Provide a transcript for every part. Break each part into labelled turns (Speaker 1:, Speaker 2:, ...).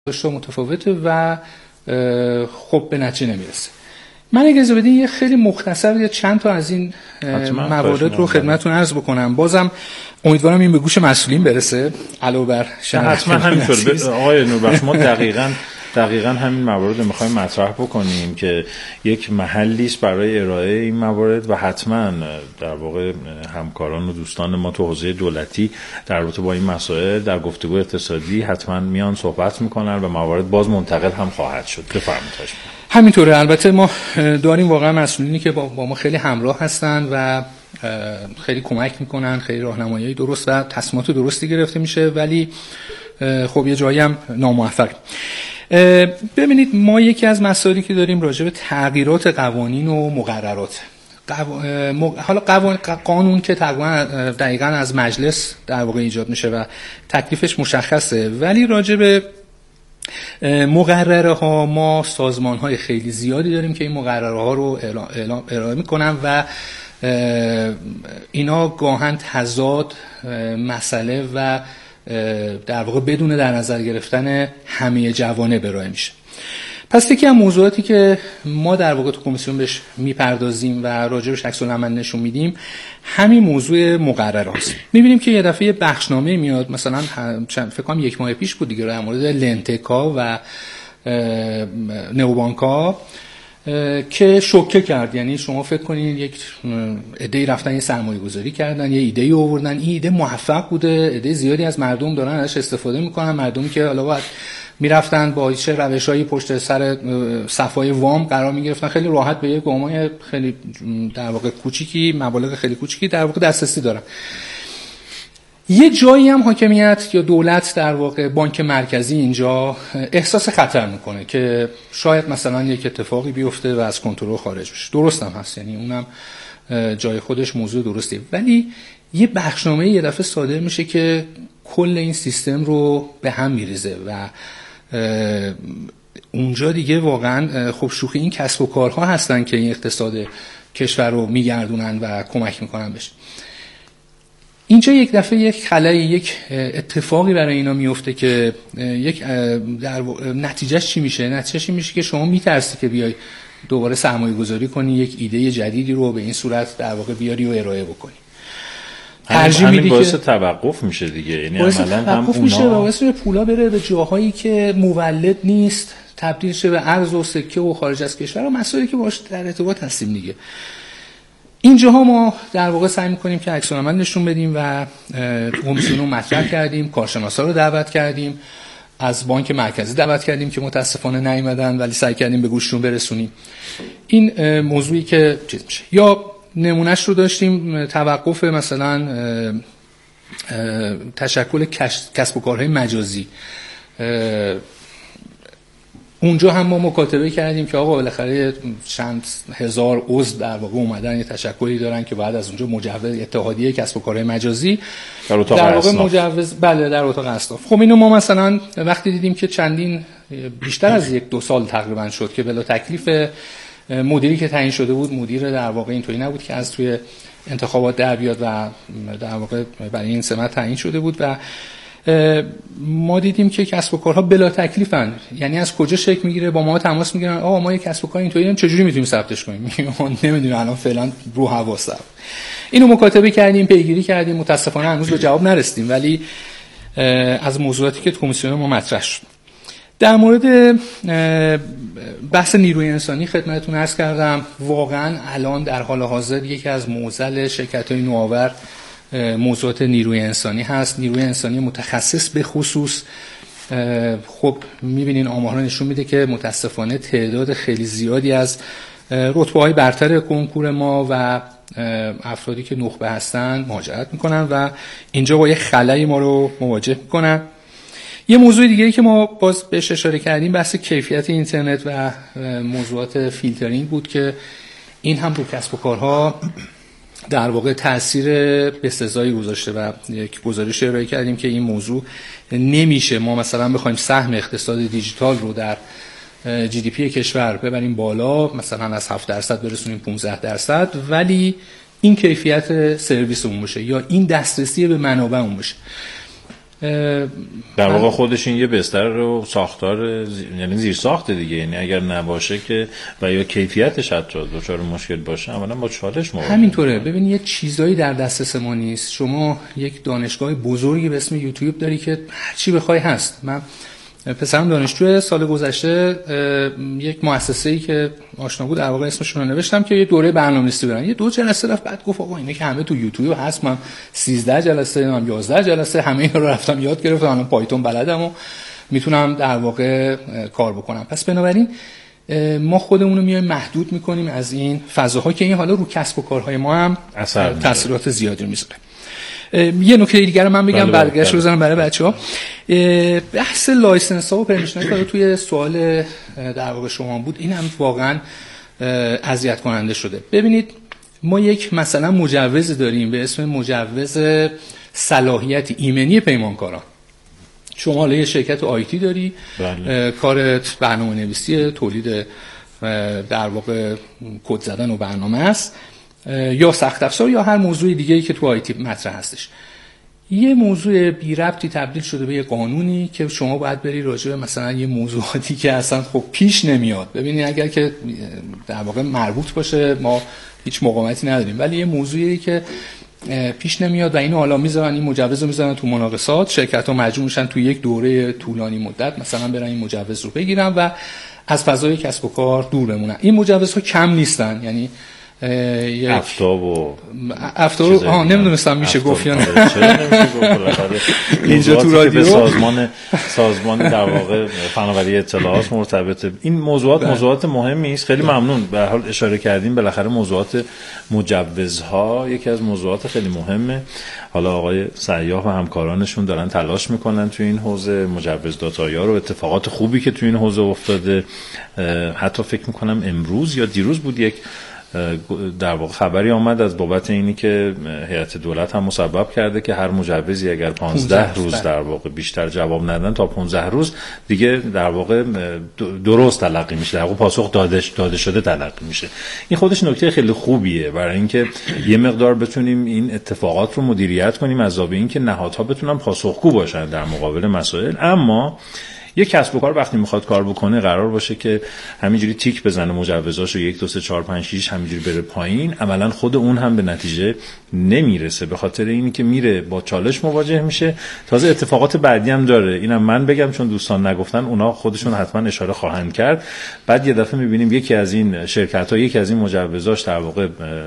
Speaker 1: متفاوته و خب به نتیجه نمیرسه. من اجازه بدین یه خیلی مختصر یا چند تا از این موارد رو خدمتتون عرض بکنم. بازم امیدوارم این به گوش مسئولین برسه علاوه بر
Speaker 2: حتما همینطور. آقای نوربخش ما دقیقاً همین موارد رو می‌خوایم مطرح بکنیم که یک محلی است برای ارائه این موارد و حتما در واقع همکاران و دوستان ما تو حوزه دولتی در رابطه با این مسائل در گفتگو اقتصادی حتما میان صحبت میکنن و موارد باز منتقل هم خواهد شد. بفرمایید.
Speaker 1: همینطوره. البته ما داریم واقعا مسئولینی که با ما خیلی همراه هستن و خیلی کمک میکنن، خیلی راهنمایی درست و تصمیمات درستی گرفته میشه، ولی خب یه جایی هم ناموفق. ببینید ما یکی از مسائلی که داریم راجع به تغییرات قوانین و مقررات. حالا قانون که دقیقاً از مجلس در واقع ایجاد میشه و تکلیفش مشخصه، ولی راجع به مقرره ها ما سازمان های خیلی زیادی داریم که این مقرره ها رو ارائه میکنن و اینا گاهن تضاد مسئله و در واقع بدون در نظر گرفتن همه جوانب ارائه میشه. پس یکی از موضوعاتی که ما در واقع تو کمیسیون بهش میپردازیم و راجعش عکس العمل نشون میدیم همین موضوع مقرره است. میبینیم که یه دفعه بخشنامه میاد، مثلا فکر کنم یک ماه پیش بود دیگه، در مورد لنتکا و نوبانکا که شوکه کرد. یعنی شما فکر کنید یک عده‌ای رفتن یه سرمایه گذاری کردن، یه ایده آوردن، این ایده موفق بوده، عده زیادی از مردم دارن ازش استفاده میکنن، مردمی که حالا باید میرفتن با چه روشایی پشت سر صفای وام قرار میگرفتن، خیلی راحت به یک وامای خیلی در واقع کوچیکی، مبالغ خیلی کوچیکی در واقع دسترسی دارن. یه جایی هم حاکمیت یا دولت در واقع بانک مرکزی اینجا احساس خطر میکنه که شاید مثلا یک اتفاقی بیفته و از کنترل خارج بشه. درست هم هست، یعنی اونم جای خودش موضوع درسته، ولی یه بخشنامه یه دفعه صادر میشه که کل این سیستم رو به هم میریزه و اونجا دیگه واقعا خب شوخی این کسب و کارها هستن که این اقتصاد کشور رو میگردونن و کمک میکنن بهش. اینجا یک دفعه یک خلایی، یک اتفاقی برای اینا میفته که یک نتیجهش چی میشه؟ نتیجهش این میشه که شما میترسی که بیای دوباره سرمایه گذاری کنی، یک ایده جدیدی رو به این صورت در واقع بیاری و ارائه بکنی.
Speaker 2: همین باعث توقف میشه دیگه، یعنی عملاً هم اونا
Speaker 1: میشه و باعث پولا بره به جاهایی که مولد نیست، تبدیل شه به ارز و سکه و خارج از کشور و مسائلی که باهاش در ارتباط هستیم دیگه. اینجاها ما در واقع سعی می‌کنیم که عکس العمل نشون بدیم و کمیسیون رو مطرح کردیم، کارشناسا رو دعوت کردیم، از بانک مرکزی دعوت کردیم که متاسفانه نیومدن ولی سعی کردیم به گوششون برسونیم. این موضوعی که چیز میشه. یا نمونهش رو داشتیم توقف مثلا تشکل کسب و کارهای مجازی. اونجا هم ما مکاتبه کردیم که آقا بالاخره چند هزار عضو در واقع اومدن یه تشکلی دارن که بعد از اونجا مجوز اتحادیه کسب و کارهای مجازی در واقع مجوز در اتاق اصناف. خب اینو ما مثلا وقتی دیدیم که چندین بیشتر از 1-2 سال تقریبا شد که بلا تکلیف مدیری که تعیین شده بود، مدیر در واقع اینطوری نبود که از توی انتخابات در بیاد و در واقع برای این سمت تعیین شده بود و ما دیدیم که کسب و کارها بلا تکلیفن. یعنی از کجا شکل میگیره؟ با ما تماس میگیرن آقا ما یک کسب و کار اینطوری چجوری میتونیم ثبتش کنیم؟ ما نمیدونیم الان فعلا رو حواس. اینو مکاتبه کردیم، پیگیری کردیم، متاسفانه هنوز به جواب نرسیدیم، ولی از موضوعاتی که کمیسیون ما مطرح شد. در مورد بحث نیروی انسانی خدمتتون عرض کردم. واقعا الان در حال حاضر یکی از معضل شرکت‌های نوآور موضوعات نیروی انسانی هست. نیروی انسانی متخصص به خصوص خب می‌بینین آمارها نشون میده که متاسفانه تعداد خیلی زیادی از رتبه‌های برتر کنکور ما و افرادی که نخبه هستن مهاجرت میکنن و اینجا با یه خلایی ما رو مواجه میکنن. یه موضوع دیگه‌ای که ما باز بهش اشاره کردیم بحث کیفیت اینترنت و موضوعات فیلترینگ بود که این هم رو کسب و کارها در واقع تأثیر بسزایی گذاشته و یک گزارش ارائه کردیم که این موضوع نمیشه ما مثلا بخوایم سهم اقتصاد دیجیتال رو در جی دی پی کشور ببریم بالا، مثلا از 7% برسونیم 15%، ولی این کیفیت سرویس اون باشه یا این دسترسی به منابع اون باشه.
Speaker 2: در واقع خودش این یه بستر رو ساختار یعنی زیر ساخت دیگه، یعنی اگر نباشه که و یا کیفیتش حتی دچار مشکل باشه اولا با چالش مواجه.
Speaker 1: همینطوره. ببین یه چیزایی در دسترس ما نیست. شما یک دانشگاه بزرگی به اسم یوتیوب داری که هر چی بخوای هست. من پسرم دانشجو سال گذشته یک مؤسسه‌ای که آشنا بود در واقع اسمشون رو نوشتم که یه دوره برنامه‌نویسی برن، یه 2 جلسه رفت، بعد گفت آقا اینا که همه تو یوتیوب هست، من 13 جلسه من 11 جلسه همه اینا رو رفتم یاد گرفتم، الان پایتون بلدم و میتونم در واقع کار بکنم. پس بنابراین ما خودمون رو میایم محدود میکنیم از این فضاها که این حالا رو کسب و کارهای ما هم تاثیرات زیادی میذاره. یه نکته دیگه رو من بگم برگشت بزنم برای بچه‌ها. بحث لایسنس ها و پرمیشن ها که توی سوال در واقع شما بود، این هم واقعا اذیت کننده شده. ببینید ما یک مثلا مجوز داریم به اسم مجوز صلاحیت ایمنی پیمانکاران. شما حالا یه شرکت آیتی داری، کارت برنامه‌نویسی، تولید در واقع کد زدن و برنامه است یا سخت افزار یا هر موضوع دیگه‌ای که تو آیتی مطرح هستش. یه موضوع بی ربطی تبدیل شده به یه قانونی که شما باید بری راجع به مثلا یه موضوعاتی که اصلا خب پیش نمیاد. ببینید اگر که در واقع مربوط باشه ما هیچ مقاومتی نداریم، ولی یه موضوعی که پیش نمیاد و اینو حالا میذارن، این مجوز رو میذارن تو مناقصات، شرکت‌ها مجبور میشن تو یک دوره طولانی مدت مثلا برن این مجوز رو بگیرن و از فضای کسب و کار دور بمونن. این مجوزها کم نیستن، یعنی افتاب نمیدونستم میشه گفت یا نه.
Speaker 2: اینجا تو رادیو سازمان در واقع فناوری اطلاعات مرتبطه. این موضوعات مهمی است. خیلی ممنون. به هر حال اشاره کردیم بالاخره موضوعات مجوزها یکی از موضوعات خیلی مهمه. حالا آقای سیاح و همکارانشون دارن تلاش میکنن تو این حوزه مجوز داتایا رو، اتفاقات خوبی که تو این حوزه افتاده. حتی فکر میکنم امروز یا دیروز بود یک در واقع خبری آمد از بابت اینی که هیئت دولت هم مسبب کرده که هر مجوزی اگر 15 روز در واقع بیشتر جواب ندن تا 15 روز دیگه در واقع درست تلقی میشه، در واقع پاسخ داده شده تلقی میشه. این خودش نکته خیلی خوبیه برای اینکه یه مقدار بتونیم این اتفاقات رو مدیریت کنیم از باب اینکه نهادها بتونن پاسخگو باشن در مقابل مسائل. اما یک کسب و کار وقتی میخواد کار بکنه قرار باشه که همینجوری تیک بزنه مجوزاشو 1 2 3 4 5 6 همینجوری بره پایین، عملا خود اون هم به نتیجه نمیرسه، به خاطر اینی که میره با چالش مواجه میشه. تازه اتفاقات بعدی هم داره، اینم من بگم چون دوستان نگفتن، اونا خودشون حتما اشاره خواهند کرد. بعد یه دفعه میبینیم یکی از این شرکت‌ها یکی از این مجوزاش در واقع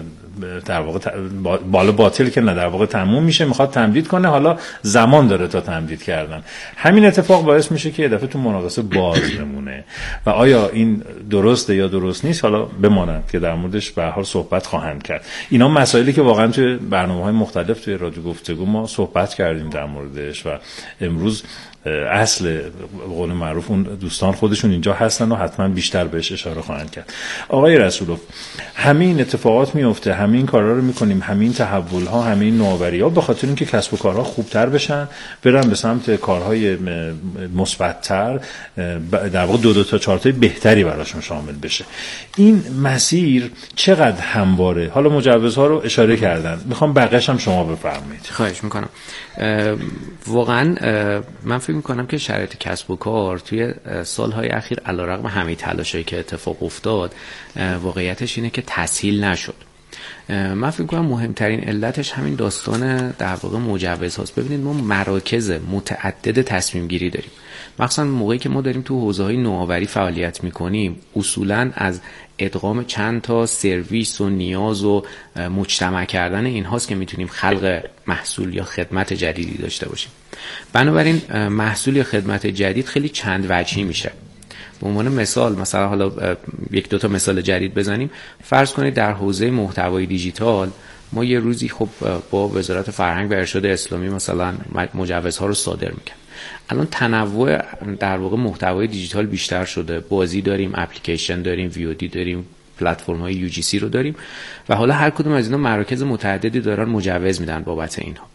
Speaker 2: بالا باطل که نه در واقع تموم میشه، میخواد تمدید کنه، حالا زمان داره تا تمدید کردن. همین اتفاق باعث میشه که یه دفعه تو مناقصه باز بمونه و آیا این درسته یا درست نیست حالا بماند که در موردش به هر حال صحبت خواهند کرد. اینا مسائلی که واقعا توی برنامه‌های مختلف توی رادیو گفتگو ما صحبت کردیم در موردش و امروز اصل قول معروف اون دوستان خودشون اینجا هستن و حتما بیشتر بهش اشاره خواهند کرد. آقای رسولوف، همین اتفاقات میفته، همین کارا رو میکنیم، همین تحول ها، همین نوآوری ها به خاطر اینکه کسب و کارها خوبتر بشن، برن به سمت کارهای مثبت‌تر، در واقع 2 تا 4 تا بهتری براشون شامل بشه. این مسیر چقدر همواره؟ حالا مجوزها رو اشاره کردن، میخوام بقیه‌اش هم شما بفرمایید.
Speaker 3: خواهش میکنم. واقعا من فکر میکنم که شرایط کسب و کار توی سالهای اخیر علیرغم همه تلاشایی که اتفاق افتاد، واقعیتش اینه که تسهیل نشد. من فکر میکنم مهمترین علتش همین داستان در واقع مجوز هاست. ببینید ما مراکز متعدد تصمیم گیری داریم، مخصوصا موقعی که ما داریم تو حوزه‌های نوآوری فعالیت میکنیم، اصولاً از ادغام چند تا سرویس و نیاز و مجتمع کردن این هاست که میتونیم خلق محصول یا خدمت جدیدی داشته باشیم. بنابراین محصول یا خدمت جدید خیلی چند وجهی میشه. به عنوان مثال، مثلا حالا 1 2 تا مثال جدید بزنیم. فرض کنید در حوزه محتوای دیجیتال ما یه روزی خب با وزارت فرهنگ و ارشاد اسلامی مثلا مجوزها رو صادر میکنیم. الان تنوع در واقع محتوای دیجیتال بیشتر شده، بازی داریم، اپلیکیشن داریم، VOD داریم، پلتفرم های UGC رو داریم و حالا هر کدوم از اینا مراکز متعددی دارن مجوز میدن بابت اینها.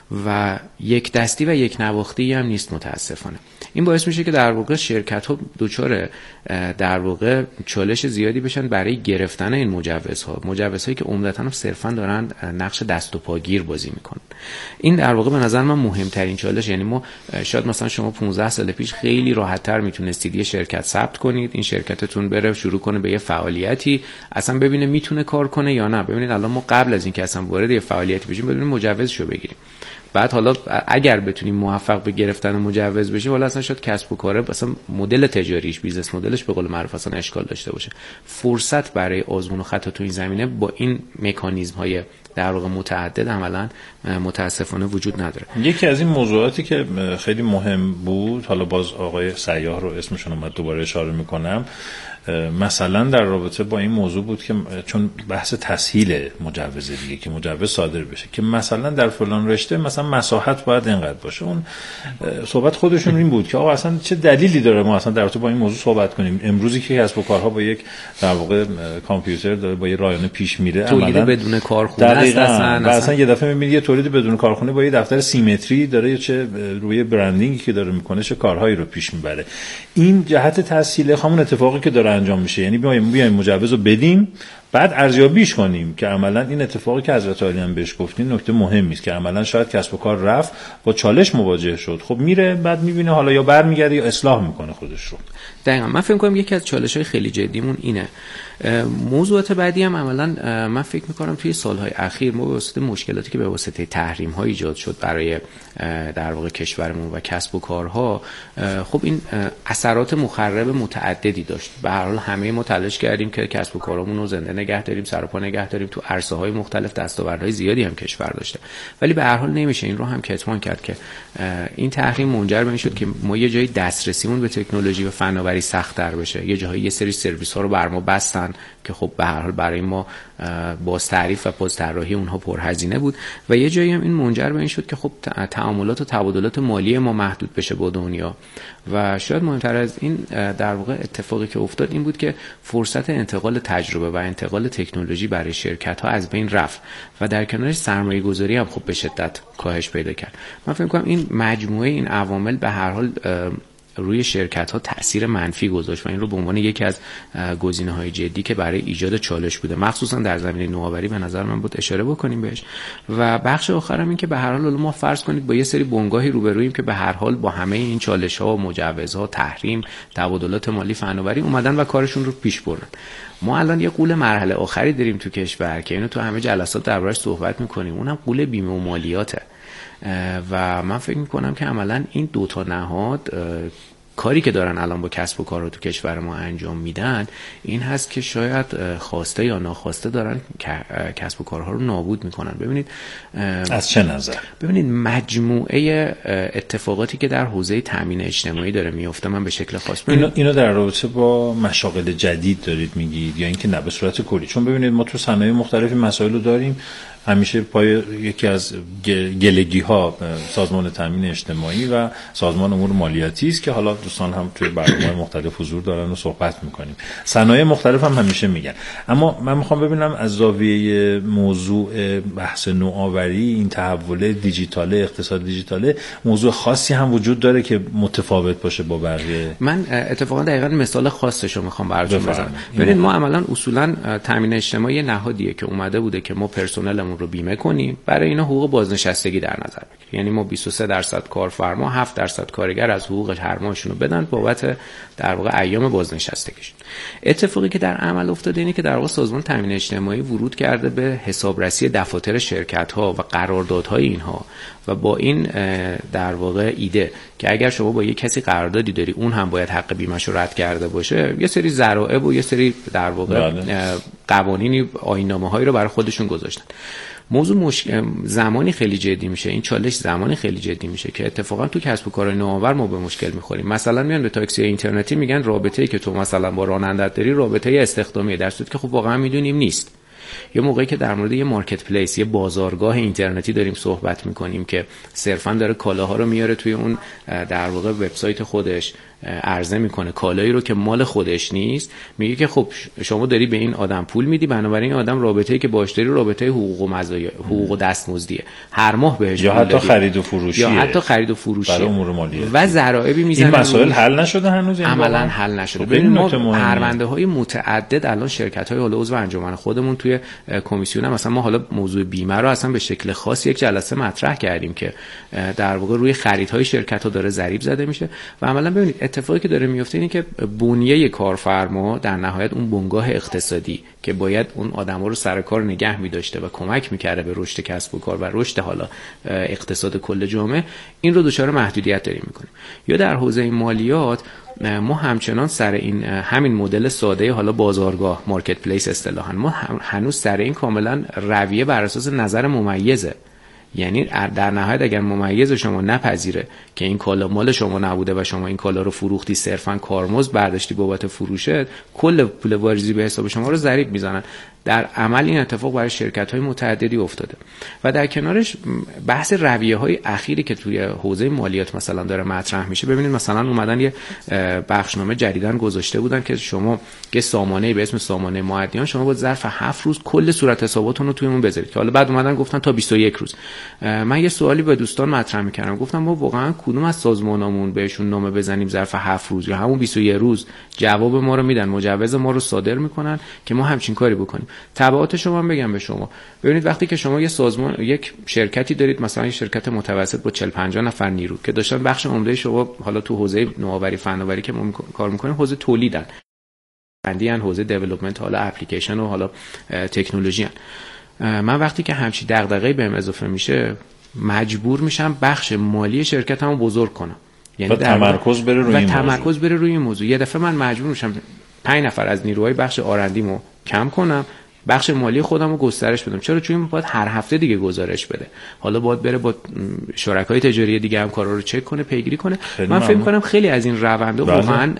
Speaker 3: و یک دستی و یک نواختی هم نیست متاسفانه. این باعث میشه که در واقع شرکت ها دچار در واقع چالش زیادی بشن برای گرفتن این مجوزهایی که عمدتاً هم صرفاً دارن نقش دست و پاگیر بازی میکنن. این در واقع به نظر من مهمترین چالش. یعنی ما شاید مثلا شما 15 سال پیش خیلی راحت‌تر میتونستید یه شرکت ثبت کنید، این شرکتتون بره شروع کنه به یه فعالیتی، اصلا ببینه میتونه کار کنه یا نه. ببینید الان ما قبل از اینکه اصلا وارد یه فعالیتی بشیم بدون مجوزشو بگیریم، بعد حالا اگر بتونیم موفق به گرفتن مجوز بشیم، حالا اصلا شاید کسب و کار اصلا مدل تجاریش، بیزنس مدلش به قول معروف اصلا اشکال داشته باشه. فرصت برای آزمون و خطا تو این زمینه با این مکانیزم های در واقع متعدد عملاً متاسفانه وجود نداره.
Speaker 2: یکی از این موضوعاتی که خیلی مهم بود، حالا باز آقای سیاح رو اسمشون اومد دوباره اشاره میکنم، مثلا در رابطه با این موضوع بود که چون بحث تسهیل مجوز دیگه که مجوز صادر بشه، که مثلا در فلان رشته مثلا مساحت باید اینقدر باشه. اون صحبت خودشون این بود که آقا اصلا چه دلیلی داره ما اصلا در رابطه با این موضوع صحبت کنیم؟ امروزی که کسب و کارها با یک در واقع کامپیوتر داره با یه رایانه پیش میره،
Speaker 3: تولید بدون کارخونه است
Speaker 2: اصلا یه دفعه میبینی یه تولید بدون کارخونه با یه دفتر سیمتری داره، چه روی برندینگی که داره میکنه چه کارهایی رو پیش میبره. این جهت تسهیل همون اتفاقی که داره انجام میشه، یعنی بیایم مجوز رو بدیم بعد ارزیابیش کنیم که عملا این اتفاقی که حضرت عالی هم بهش گفتین نکته مهمی است که عملا شاید کسب و کار رفت با چالش مواجه شد، خب میره بعد میبینه حالا یا برمیگرده یا اصلاح میکنه خودش رو.
Speaker 3: دقیقاً من فکر می‌کنم یکی از چالش‌های خیلی جدیمون اینه. موضوعات بعدی هم عملاً من فکر می‌کنم توی سال‌های اخیر ما به واسطه مشکلاتی که به واسطه تحریم‌ها ایجاد شد برای در واقع کشورمون و کسب و کارها، خب این اثرات مخرب متعددی داشت. به هر حال همه ما تلاش کردیم که کسب و کارمون رو زنده نگه داریم، سر و پا نگه داریم، تو عرصه‌های مختلف دستاوردهای زیادی هم کشور داشته، ولی به هر حال نمیشه این رو هم کتمان کرد که این تحریم منجر به این شد که ما یه جایی دسترسیمون به تکنولوژی و فناوری سخت‌تر بشه. یه جایی یه سری سرویس‌ها رو بر ما بستن که خب به هر حال برای ما باز تعریف و باز طراحی اونها پرهزینه بود، و یه جایی هم این منجر به این شد که خب تعاملات و تبادلات مالی ما محدود بشه با دنیا. و شاید مهمتر از این در واقع اتفاقی که افتاد این بود که فرصت انتقال تجربه و انتقال تکنولوژی برای شرکت‌ها از بین رفت و در کنارش سرمایه‌گذاری هم خب به شدت کاهش پیدا کرد. من فکر می‌کنم این مجموعه این عوامل به هر حال روی شرکت‌ها تأثیر منفی گذاشت و این رو به عنوان یکی از گزینه‌های جدی که برای ایجاد چالش بوده مخصوصا در زمینه نوآوری به نظر من بود اشاره بکنیم بهش. و بخش آخرم این که به هر حال ما فرض کنید با یه سری بنگاهی روبرویم که به هر حال با همه این چالش‌ها، مجوزها، تحریم، تبادلات مالی، فناوری اومدن و کارشون رو پیش بردن. ما الان یه قول مرحله آخری داریم تو کشور که اینو تو همه جلسات دربارش صحبت می‌کنیم، اونم قول بیمه و مالیاته. و من فکر میکنم که عملا این دو تا نهاد کاری که دارن الان با کسب و کار رو تو کشور ما انجام میدن این هست که شاید خواسته یا ناخواسته دارن کسب و کارها رو نابود میکنن. ببینید
Speaker 2: از چه نظر؟
Speaker 3: ببینید مجموعه اتفاقاتی که در حوزه تامین اجتماعی داره میفته، من به شکل خاص
Speaker 2: اینو در رابطه با مشاغل جدید دارید میگید یا اینکه نه به صورت کلی؟ چون ببینید ما تو صنایع مختلفی مسائل رو داریم، همیشه پای یکی از گلگی ها سازمان تامین اجتماعی و سازمان امور مالیاتی است که حالا دوستان هم توی برنامه‌های مختلف حضور دارن و صحبت میکنیم. صنایع مختلف هم همیشه میگن، اما من میخوام ببینم از زاویه موضوع بحث نوآوری، این تحول دیجیتال، اقتصاد دیجیتال، موضوع خاصی هم وجود داره که متفاوت باشه با بقیه؟
Speaker 3: من اتفاقا دقیقاً مثال خاصشو میخوام براتون بزنم. ببینید ما عملاً اصولاً تامین اجتماعی نهادیه که اومده بوده که ما پرسنلمون رو بیمه کنیم، برای اینا حقوق بازنشستگی در نظر بگیریم. یعنی ما 23% کارفرما 7% کارگر از حقوق هر ماهشون رو بدن بابت در واقع ایام بازنشستگیشون. اتفاقی که در عمل افتاده اینه که در واقع سازمان تامین اجتماعی ورود کرده به حسابرسی دفاتر شرکت‌ها و قراردادهای اینها و با این در واقع ایده که اگر شما با یک کسی قراردادی داری اون هم باید حق بیمه‌ش رو رد کرده باشه، یه سری ضرائب و یه سری در واقع قوانینی، آیین‌نامه‌هایی رو برای خودشون گذاشتن. موضوع زمانی خیلی جدی میشه، این چالش زمانی خیلی جدی میشه که اتفاقا تو کسب و کار نوآور ما به مشکل میخوریم. مثلا میان به تاکسی اینترنتی میگن رابطه‌ای که تو مثلا با رانندت داری رابطه استخدامیه، در صورتی که خب واقعا میدونیم نیست. یه موقعی که در مورد یه مارکت پلیس، یه بازارگاه اینترنتی داریم صحبت میکنیم که صرفا داره کالاها رو میاره توی اون در واقع وبسایت خودش، عرضه میکنه کالایی رو که مال خودش نیست، میگه که خب شما داری به این آدم پول میدی، بنابراین این آدم رابطه‌ای که باهاش داری رابطه حقوق و مزایا، حقوق و دستمزدیه، هر ماه بهش
Speaker 2: یا حتی خرید و فروشیه،
Speaker 3: یا حتی خرید و فروشیه
Speaker 2: برای امور مالیاتی
Speaker 3: و ضرایبی میزنه.
Speaker 2: این مسائل حل نشده هنوز،
Speaker 3: عملاً حل نشده. ببین ما پرونده‌های متعدد الان شرکت‌های حالا عضو انجمن خودمون توی کمیسیون هم مثلا ما حالا موضوع بیمه رو اصلا به شکل خاص یک جلسه مطرح کردیم که در واقع روی خریدهای شرکت‌ها داره ضریب زده میشه و عملاً ببینید اتفاقی که داره میفته اینه که بنیه کارفرما در نهایت اون بنگاه اقتصادی که باید اون آدما رو سر کار نگه می‌داشته و کمک می‌کرده به رشد کسب و کار و رشد حالا اقتصاد کل جامعه، این رو دچار محدودیت داریم می‌کنیم. یا در حوزه مالیات ما همچنان سر این همین مدل ساده حالا بازارگاه مارکت پلیس اصطلاحاً ما هنوز سر این کاملا رویه بر اساس نظر ممیزه. یعنی در نهایت اگر ممیز شما نپذیره که این کالا مال شما نبوده و شما این کالا رو فروختی صرفاً کارمزد برداشتی بابت فروشت، کل پول واریزی به حساب شما رو ضریب میزنن. در عمل این اتفاق برای شرکت‌های متعددی افتاده و در کنارش بحث رویه‌های اخیری که توی حوزه مالیات مثلا داره مطرح میشه. ببینید مثلا اومدن یه بخشنامه جدیداً گذاشته بودن که شما یه سامانه‌ای به اسم سامانه معدیان شما با ظرف 7 روز کل صورت حساباتون رو توی اون بذارید، که حالا بعد اومدن گفتن تا 21 روز. من یه سوالی به دوستان مطرح می‌کردم، گفتم ما واقعا کدوم از سازمانامون بهشون نامه بزنیم ظرف 7 روز یا همون 21 روز جواب ما رو میدن، مجوز ما رو صادر میکنن که ما همچین کاری بکنیم. تبعاتش رو من بگم به شما. ببینید وقتی که شما یه سازمان، یک شرکتی دارید، مثلا یه شرکت متوسط با 40-50 نفر نیرو که داشتن بخش عمده شما حالا تو حوزه نوآوری فناوری که ما کار میکنیم حوزه تولیدن، بندیان حوزه دیولپمنت حالا اپلیکیشن و حالا تکنولوژی ان. من وقتی که همچین دغدغه‌ای بهم اضافه میشه مجبور میشم بخش مالی شرکتمو بزرگ کنم،
Speaker 2: یعنی تمرکز
Speaker 3: بره روی این موضوع. یه دفعه من مجبور میشم 5 نفر از نیروهای بخش آرندیمو کم کنم، بخش مالی خودم رو گسترش بدم. چرا؟ چون این باید هر هفته دیگه گزارش بده، حالا باید بره با شرکای تجاری دیگه هم کارا رو چک کنه، پیگیری کنه. من فکر می‌کنم خیلی از این روندها واقعا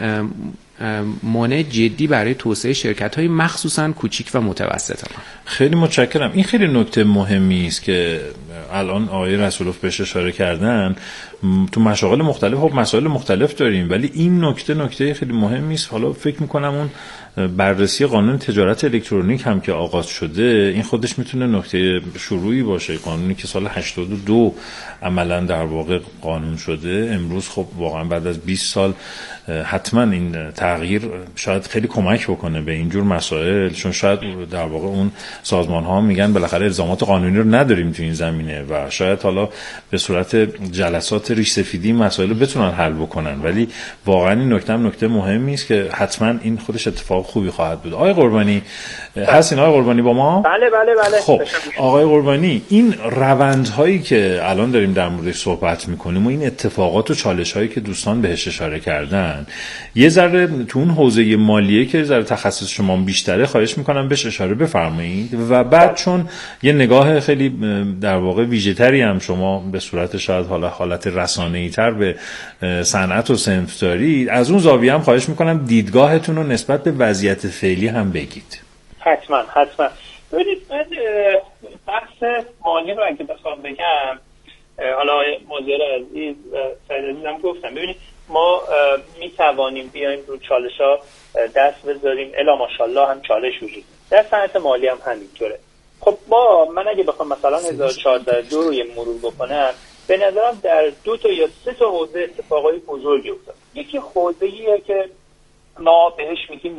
Speaker 3: مانع جدی برای توسعه شرکت‌های مخصوصاً کوچیک و متوسط هم.
Speaker 2: خیلی متشکرم. این خیلی نکته مهمی است که الان آقای رسولوف بهش اشاره کردن. تو مشاغل مختلف خب مسائل مختلف داریم، ولی این نکته خیلی مهمی است. حالا فکر می‌کنم اون بررسی قانون تجارت الکترونیک هم که آغاز شده، این خودش میتونه نکته شروعی باشه. قانونی که سال 82 عملاً در واقع قانون شده، امروز خب واقعا بعد از 20 سال حتما این تغییر شاید خیلی کمک بکنه به اینجور مسائل، چون شاید در واقع اون سازمان ها میگن بالاخره الزامات قانونی رو نداریم تو این زمینه و شاید حالا به صورت جلسات ریش سفیدی مسائل بتونن حل بکنن، ولی واقعا این نکته مهمی است که حتما این خودش اتفاق خوبی خواهد بود. آقای قربانی هستین؟ آقای قربانی با ما؟
Speaker 4: بله.
Speaker 2: خب آقای قربانی، این روندهایی که الان داریم در موردش صحبت میکنیم و این اتفاقات و چالش‌هایی که دوستان بهش اشاره کردن، یه ذره تو اون حوزه مالیه که ذره تخصص شما بیشتره خواهش میکنم بهش اشاره بفرمایید و بعد چون یه نگاه خیلی در واقع ویژه‌تری هم شما به صورت شاید حالت رسانه‌ای‌تر به صنعت و صنف دارید، از اون زاویه هم خواهش میکنم دیدگاهتون رو نسبت به وضعیت فعلی هم بگید.
Speaker 4: حتما. ببینید من بحث مالی رو اگه بخوام بگم، حالا موضوع عزیز سعید عزیزم گفتم، ببینید ما می توانیم بیایم رو چالش‌ها دست بذاریم، الا ماشاءالله هم چالش وجود در صنعت مالی هم همینطوره. خب من اگه بخوام مثلا 1402 رو مرور بکنم، به نظرم در 2 تا یا 3 تا حوزه اتفاقای بزرگی افتاد. یکی حوزه‌ایه که ما بهش میگیم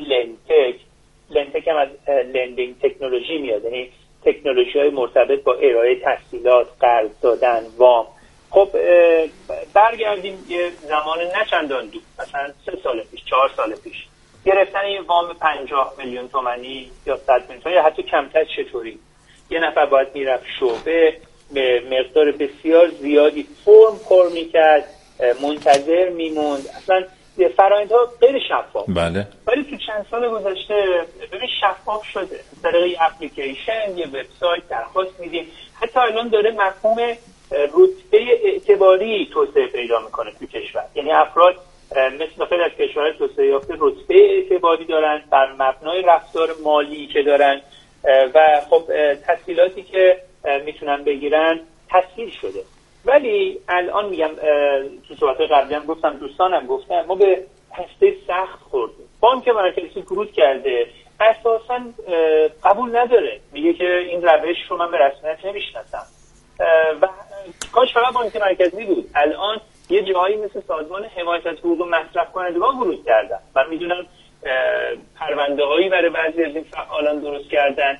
Speaker 4: لندتک هم از لندینگ تکنولوژی میاد، یعنی تکنولوژی‌های مرتبط با ارائه تسهیلات، قرض دادن، وام. خب برگردیم یه زمان نه چندان دور، مثلا 3 سال پیش، 4 سال پیش، گرفتن یه وام 50 میلیون تومانی یا 100 میلیون تومانی یا حتی کمتر چطوری؟ یه نفر باید میرفت شعبه، به مقدار بسیار زیادی فرم پر میکرد، منتظر میموند، اصلا فرآیندها غیر شفاف.
Speaker 2: بله.
Speaker 4: ولی تو چند سال گذشته ببین شفاف شده. از طریق اپلیکیشن، یه وبسایت درخواست میدیم. حتی الان داره مفهوم رتبه اعتباری توسعه پیدا میکنه تو کشور. یعنی افراد مثل خیلی از کشورهای توسعه یافته رتبه اعتباری دارن بر مبنای رفتار مالی که دارن و خب تسهیلاتی که میتونن بگیرن تسهیل شده. ولی الان میگم تو صحبت قبلی هم گفتم، دوستانم گفتم، ما به هسته سخت خوردیم. بانک مرکزی ورود کرده، اساسا قبول نداره، میگه که این روش رو من به رسمیت نمیشناسم و کاش فقط بانک مرکزی بود. الان یه جایی مثل سازمان حمایت از حقوق مصرف کنندگان ورود کردن. من میدونم پرونده هایی برای بعضی از این فعالان درست کردن.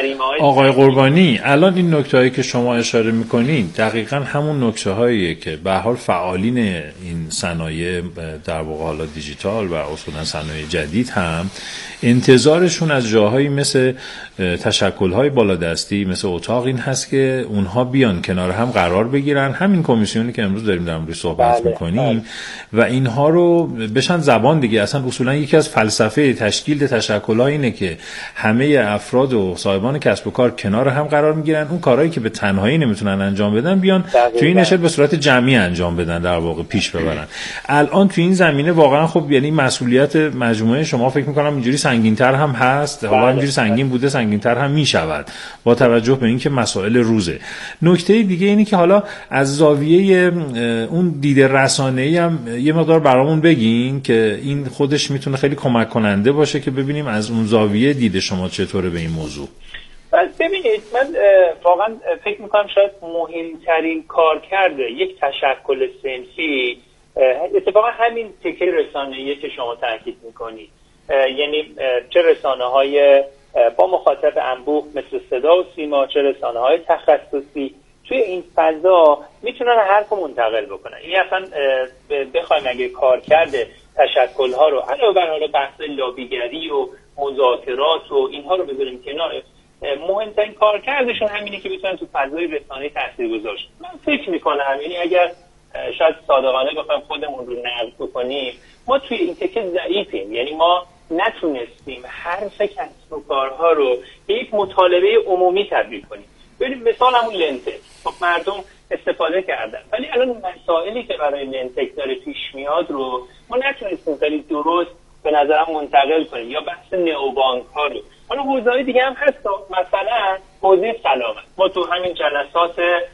Speaker 2: آقای قربانی، الان این نکته‌هایی که شما اشاره می‌کنید دقیقاً همون نکته‌هاییه که به هر حال فعالین این صنایع در واقع حالا دیجیتال و اصولاً صنایع جدید هم انتظارشون از جاهایی مثل تشکل‌های بالادستی، مثل اتاق این هست که اونها بیان کنار هم قرار بگیرن، همین کمیسیونی که امروز داریم در موردش صحبت می‌کنیم و اینها رو بشن زبان دیگه. اصلا اصولاً یکی از فلسفه تشکیل تشکل‌ها اینه که همه افراد و صاحبان کسب و کار کنار هم قرار میگیرن، اون کارهایی که به تنهایی نمیتونن انجام بدن بیان توی این نشد به صورت جمعی انجام بدن، در واقع پیش ببرن. الان توی این زمینه واقعا خب یعنی مسئولیت مجموعه شما فکر میکنم اینجوری سنگین‌تر هم هست، حالا اینجوری سنگین بوده سنگین‌تر هم میشود با توجه به اینکه مسائل روزه. نکته دیگه اینی که حالا از زاویه اون دید رسانه‌ای هم یه مقدار برامون بگین که این خودش میتونه خیلی کمک کننده باشه که ببینیم از اون زاویه دید شما چطوره به این موضوع.
Speaker 4: ببینید، من واقعا فکر میکنم شاید مهمترین کار کرده یک تشکل صنفی اتفاقا همین تکه رسانه‌ای که شما تاکید میکنید، یعنی چه رسانه‌های با مخاطب انبوه مثل صدا و سیما، چه رسانه‌های تخصصی توی این فضا میتونن حرف منتقل بکنن. این اصلا بخوایم اگه کار کرده تشکل‌ها رو علاوه بر حالا بحث لابیگری و مذاکرات و اینها رو بذاریم کنار، مهمترین کار کردشون همینه که بتونن تو فضای رسانه‌ای تاثیرگذار شن. من فکر میکنم یعنی اگر شاید صادقانه بخوایم خودمون رو نقد بکنیم، ما توی این تکه ضعیفیم. یعنی ما نتونستیم حرف کسب و کارها رو به یک مطالبه عمومی تبدیل کنیم. ببینید مثال همون لنتک، خب مردم استفاده کردن، ولی الان مسائلی که برای لنتک داره پیش میاد رو ما نتونستیم خیلی درست به نظرم منتقل کنیم، یا بحث نئوبانک ها رو. حالا حوزه‌های دیگه هم هست، مثلا حوزه سلامت. ما تو همین جلسات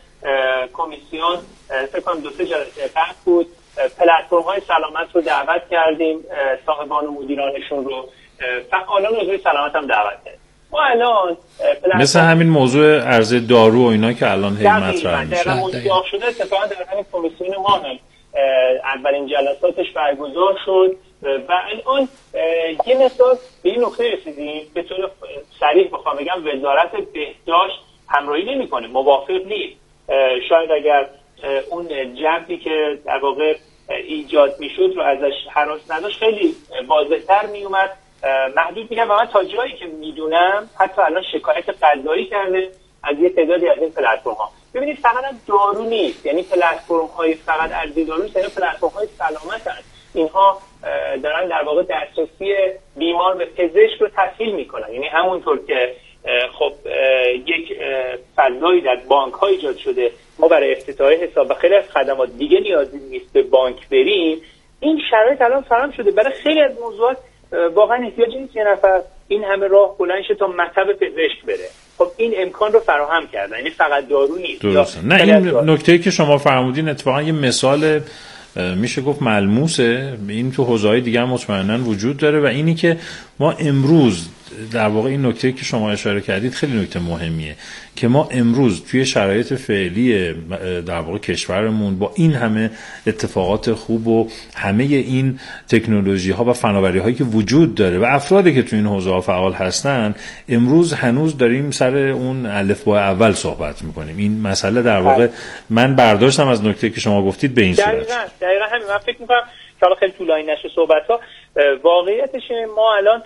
Speaker 4: کمیسیون فکر کنم 2-3 جلسه قبل بود، پلتفرم‌های سلامت رو دعوت کردیم، صاحبان و مدیرانشون رو، فعالان حوزه سلامت هم دعوت کردیم. ما الان
Speaker 2: مثل همین موضوع عرضه دارو و اینا که الان هی مطرح میشه
Speaker 4: در شده، اتفاقا در همین کمیسیون ما هم اولین جلساتش برگزار شد و الان یه مثال به این نقطه رسیدیم، به طور صریح بخوام بگم وزارت بهداشت همراهی نمی‌کنه، موافق نیست. شاید اگر اون جنبی که در واقع ایجاد میشد رو ازش هراس نداشت خیلی واضح‌تر میومد. محدود میگم و من تا جایی که میدونم حتی الان شکایت قضایی کرده از یه تعدادی از این پلتفرم‌ها. ببینید فقط دارو نیست، یعنی پلتفرم‌های فقط ارزی دارو نیست، یعنی پلتفرم‌های سلامت هست. اینها دارن در واقع دسترسی بیمار به پزشک رو تسهیل میکنن. یعنی همونطور که خب یک فضایی در بانک‌ها ایجاد شده، ما برای افتتاح حساب و خیلی از خدمات دیگه نیازی نیست به بانک بریم، این شرایط الان فراهم شده. برای خیلی از موضوعات واقعا احتیاجی نیست یه نفر این همه راه بلند شه تا مطب پزشک بره. خب این امکان رو فراهم کردن، یعنی فقط دارو نیست.
Speaker 2: درسته. نه این نکته‌ای که شما فرمودین اتفاقا یه مثال میشه گفت ملموسه، این تو حوزه‌های دیگه هم مطمئناً وجود داره و اینی که ما امروز در واقع این نکته که شما اشاره کردید خیلی نکته مهمیه که ما امروز توی شرایط فعلی در واقع کشورمون با این همه اتفاقات خوب و همه این تکنولوژی ها و فناوری هایی که وجود داره و افرادی که توی این حوزه ها فعال هستن، امروز هنوز داریم سر اون الفبای اول صحبت میکنیم. این مسئله در واقع من برداشتم از نکته که شما گفتید به این صورت.
Speaker 4: دقیقاً همین. من فکر میکنم که حالا خیلی طولانی نشه صحبت ها، واقعیتش ما الان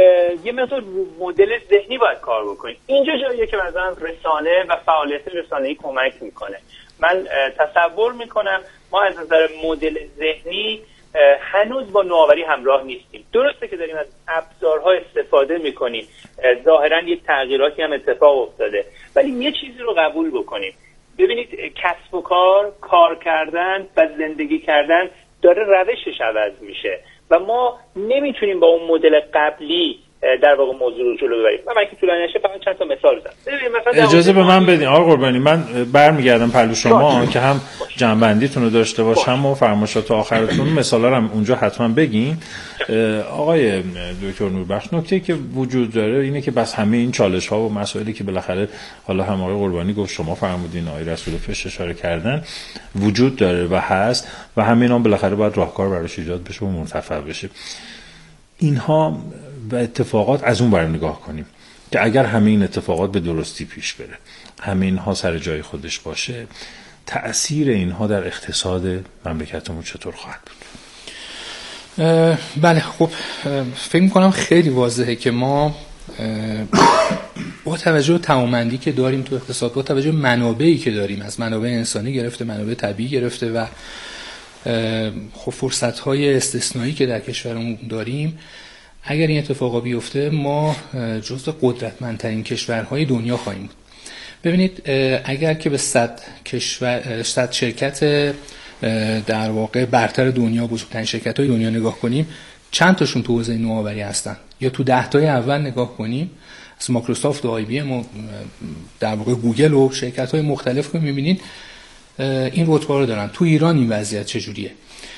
Speaker 4: یه مقدار مدل ذهنی باید کار بکنیم. اینجا جاییه که مثلا رسانه و فعالیت رسانه‌ای کمک میکنه. من تصور میکنم ما از نظر مدل ذهنی هنوز با نوآوری همراه نیستیم. درسته که داریم از ابزارها استفاده میکنیم، ظاهرا یک تغییراتی هم اتفاق افتاده، ولی یه چیزی رو قبول بکنیم. ببینید کسب و کار کردن و زندگی کردن داره روشش عوض میشه و ما نمیتونیم با اون مدل قبلی در واقع موضوع رو جلو ببریم. من که طولانی نشه فقط چند تا مثال بزنم.
Speaker 2: اجازه به من بدین آقای قربانی، من برمیگردم پلو شما که هم جنبندیتون رو داشته باشم و فرمایشات آخرتون مثالا هم اونجا حتما بگین. آقای دکتر نوربخش، نکته که وجود داره اینه که بس همه این چالش ها و مسائلی که بالاخره حالا هم آقای قربانی گفت، شما فرمودین، آقای رسول فش اشاره کردن، وجود داره و هست و همین هم بالاخره باید راهکار براش ایجاد بشه و مرتفع بشه. اینها و اتفاقات از اون برای نگاه کنیم که اگر همه این اتفاقات به درستی پیش بره، همه اینها سر جای خودش باشه، تأثیر اینها در اقتصاد مملکتمون چطور خواهد بود؟
Speaker 1: بله، خب فکر میکنم خیلی واضحه که ما با توجه به توانمندی که داریم تو اقتصاد، با توجه به منابعی که داریم، از منابع انسانی گرفته، منابع طبیعی گرفته و خب فرصت‌های استثنایی که در کشورمون داریم، اگر این اتفاقا بیفته ما جزو قدرتمندترین کشورهای دنیا خواهیم بود. ببینید اگر که به 100 شرکت در واقع برتر دنیا، بزرگترین شرکت‌های دنیا نگاه کنیم، چند تاشون تو حوزه نوآوری هستن، یا تو 10 تای اول نگاه کنیم، از مایکروسافت و آی بی ام و در واقع گوگل و شرکت‌های مختلف که می‌بینید این رتبه رو دارن. تو ایران این وضعیت چجوریه؟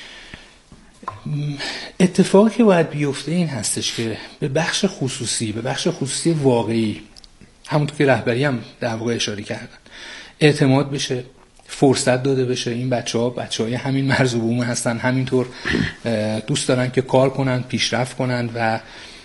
Speaker 1: اتفاقی که باید بیفته این هستش که به بخش خصوصی واقعی، همونطور که رهبری هم در واقع اشاره کردن، اعتماد بشه، فرصت داده بشه. این بچه‌های همین مرز و بوم هستن، همینطور دوست دارن که کار کنن، پیشرفت کنن و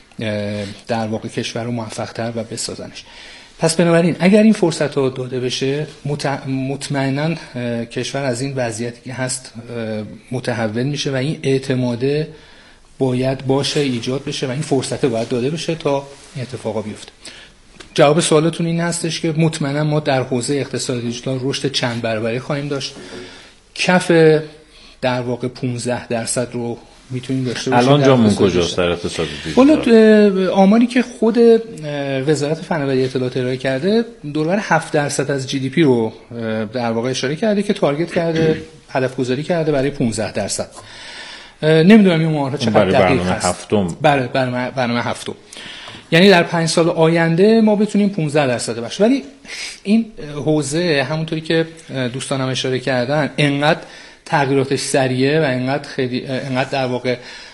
Speaker 1: در واقع کشور رو موفق‌تر و بسازنش. پس بنابراین اگر این فرصت ها داده بشه، مطمئناً کشور از این وضعیتی که هست متحول میشه و این اعتماده باید باشه، ایجاد بشه و این فرصت باید داده بشه تا این اتفاقا بیفته. جواب سوالتون این هستش که مطمئناً ما در حوزه اقتصاد دیجیتال رشد چند برابری خواهیم داشت. کف در واقع 15% رو میتونیم داشته باشیم.
Speaker 2: الان جامون کجاست در اقتصاد دیجیتال؟
Speaker 1: آماری که خود وزارت فناوری اطلاعات ارائه کرده دوربر 7% از جی دی پی رو در واقع اشاره کرده که تارگت کرده، هدف گذاری کرده برای 15%. نمیدونم این ماها چقدر دقیق هست. برنامه هفتم. یعنی در 5 سال آینده ما بتونیم 15% باشه. ولی این حوزه همونطوری که دوستانم اشاره کردن انقدر تغییراتش سریعه و انقدر در واقع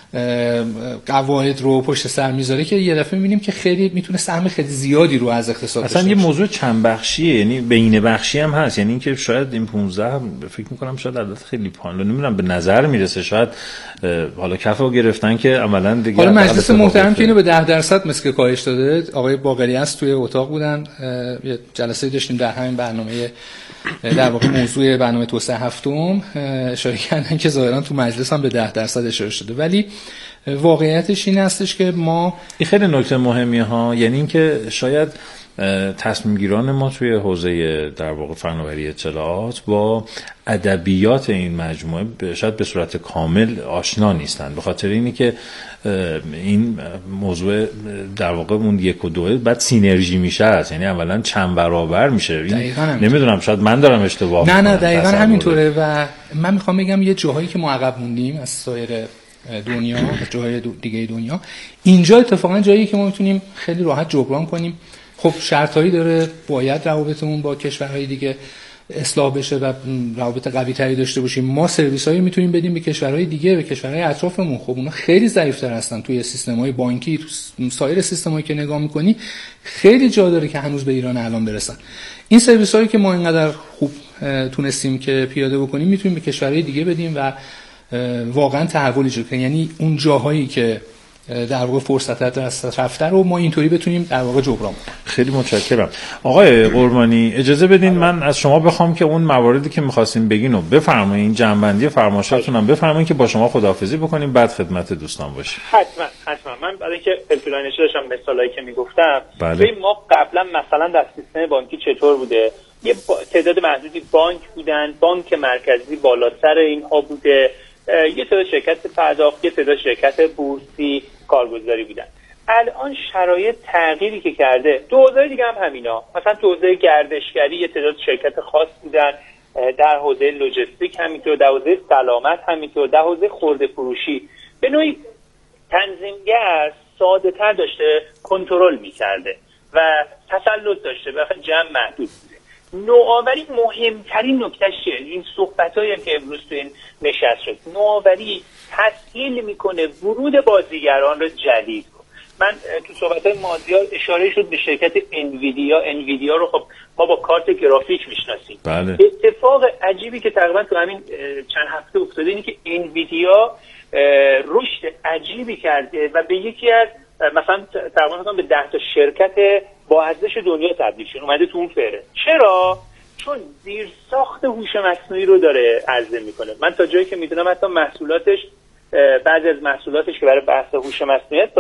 Speaker 1: قواعد رو پشت سر میذاره که یه دفعه میبینیم که خیلی میتونه سهم خیلی زیادی رو از اقتصاد
Speaker 2: اصلا یه موضوع چند بخشیه، یعنی بین بخشی هم هست. یعنی اینکه شاید این 15 فکر میکنم شاید عدد خیلی پایین، نمیدونم به نظر میرسه شاید حالا کفو گرفتن که عملاً دیگه.
Speaker 1: حالا مجلس محترم که اینو به 10% مثل که کاهش داده، آقای باقری است توی اتاق بودن، یه جلسه داشتیم در همین برنامه در واقع موضوع برنامه توسعه هفتم اشاره کردن که ظاهرا تو مجلس هم به 10% اشاره شده، ولی واقعیتش این هستش که ما
Speaker 2: این خیلی نکته مهمیه ها. یعنی اینکه شاید تصمیم گیران ما توی حوزه در واقع فناوری اطلاعات با ادبیات این مجموعه شاید به صورت کامل آشنا نیستن، به خاطر اینی که این موضوع در واقع اون 1 و 2 بعد سینرژی میشه است، یعنی اولا چند برابر میشه. نمیدونم شاید من دارم اشتباه میکنم.
Speaker 1: نه دقیقاً همینطوره و من میخوام بگم یه جاهایی که ما عقب موندیم از سایر دنیا، از جاهای دیگه دنیا، اینجا اتفاقا جایی که ما میتونیم خیلی راحت جبران کنیم. خب شرطایی داره، باید روابطمون با کشورهای دیگه اصلاح بشه و روابط قوی تری داشته باشیم. ما سرویس هایی میتونیم بدیم به کشورهای دیگه، به کشورهای اطرافمون. خب اونا خیلی ضعیف‌تر هستن توی سیستم‌های بانکی، تو سایر سیستم‌هایی که نگاه می‌کنی خیلی جا داره که هنوز به ایران الان برسن. این سرویس هایی که ما اینقدر خوب تونستیم که پیاده بکنیم میتونیم به کشورهای دیگه بدیم و واقعا تحول ایجاد کنیم. یعنی اون جاهایی که در واقع فرصت دست رفته رو ما اینطوری بتونیم در واقع جبران کنیم.
Speaker 2: خیلی متشکرم. آقای قربانی اجازه بدین من از شما بخوام که اون مواردی که می‌خواستین بگین رو بفرمایید، جنبندی فرمایشاتون هم بفرمایید که با شما خداحافظی بکنیم، بعد خدمت دوستان باشیم.
Speaker 4: حتما. من برای اینکه فلفلانش داشتم مثالایی که میگفتم، ما قبلا مثلا در سیستم بانکی چطور بوده؟ یه تعداد محدودی بانک بودن، بانک مرکزی بالاتر اینها بوده، یه تعداد شرکت پرداخت، یه تعداد شرکت بورسی کارگزاری بودن. الان شرایط تغییری که کرده، دو حوزه دیگه هم همینا، مثلا تو حوزه گردشگری یه تعداد شرکت خاص بودن، در حوزه لوجستیک همینطور، در حوزه سلامت همینطور، در حوزه خرده فروشی. به نوعی تنظیمگر ساده تر داشته کنترل میکرده و تسلط داشته و جمع محدود بوده. نوآوری مهمترین نکتهش چیه؟ این صحبتایی که امروز تو این نشست شد، نوآوری تسهیل میکنه ورود بازیگران رو جدید. من تو صحبت‌های مازیار اشاره شد به شرکت انویدیا رو خب ما با کارت گرافیک میشناسیم.
Speaker 2: بله.
Speaker 4: اتفاق عجیبی که تقریبا تو همین چند هفته افتاده اینه که انویدیا رشد عجیبی کرده و به یکی از مثلا تقریبا به 10 تا شرکت با ارزش دنیا تبدیل شد، اومده تو اون فهرست. چرا؟ چون زیر ساخت هوش مصنوعی رو داره عرضه میکنه. من تا جایی که میدونم حتی محصولاتش، بعضی از محصولاتش که برای بحث هوش مصنوعی